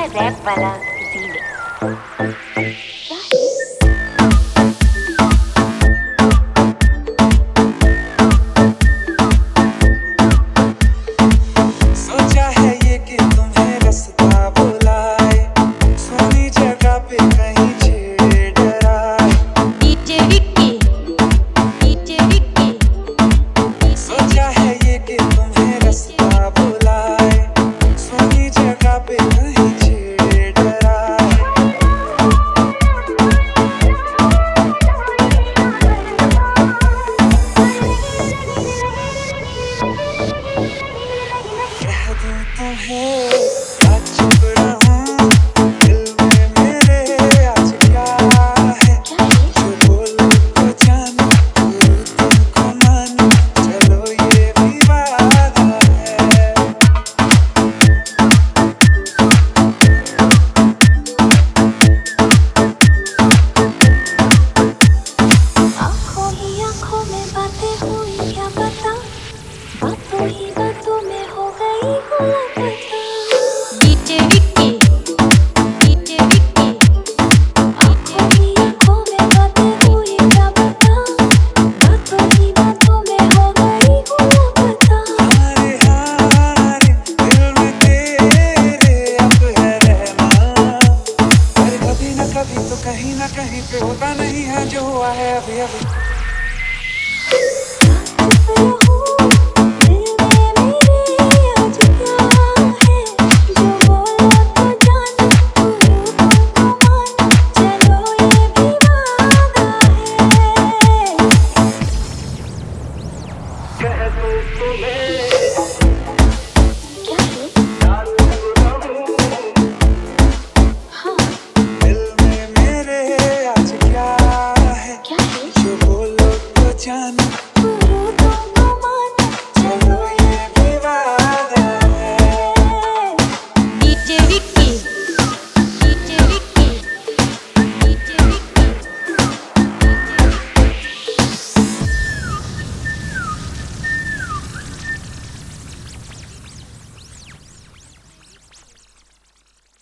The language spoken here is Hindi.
रैप वाला रीमिक्स। सोचा है ये कि तुम्हें रास्ता बुलाए, सोनी जगह पे कहीं छेड़ डराए। DJ Vicky, DJ Vicky. सोचा है ये कि तुम्हें रास्ता बुलाए, सोनी जगह पे कहीं छेड़ डराए। कह दूं तुम्हें आज चुप रहूं, दिल में मेरे आज क्या है। जो बोलूं तो जानूं, बोलूं तुमको मानूं, चलो ये भी वादा है। आँखों ही आँखों में बातें हुई क्या पता, बातों ही